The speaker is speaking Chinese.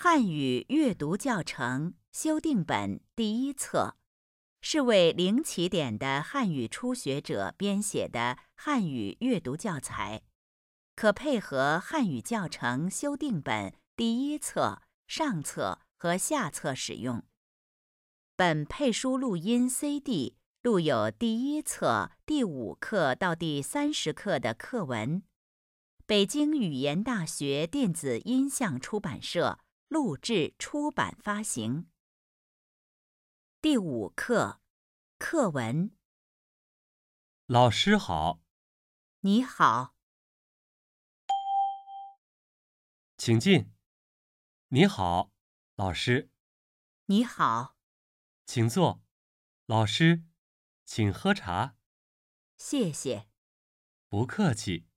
汉语阅读教程修订本第一册，是为零起点的汉语初学者编写的汉语阅读教材，可配合汉语教程修订本第一册、上册和下册使用。本配书录音 CD 录有第一册第5课到第30课的课文，北京语言大学电子音像出版社录制出版发行。第5课，课文。 老师好， 你好， 请进。你好，老师， 你好， 请坐。老师，请喝茶。 谢谢。 不客气。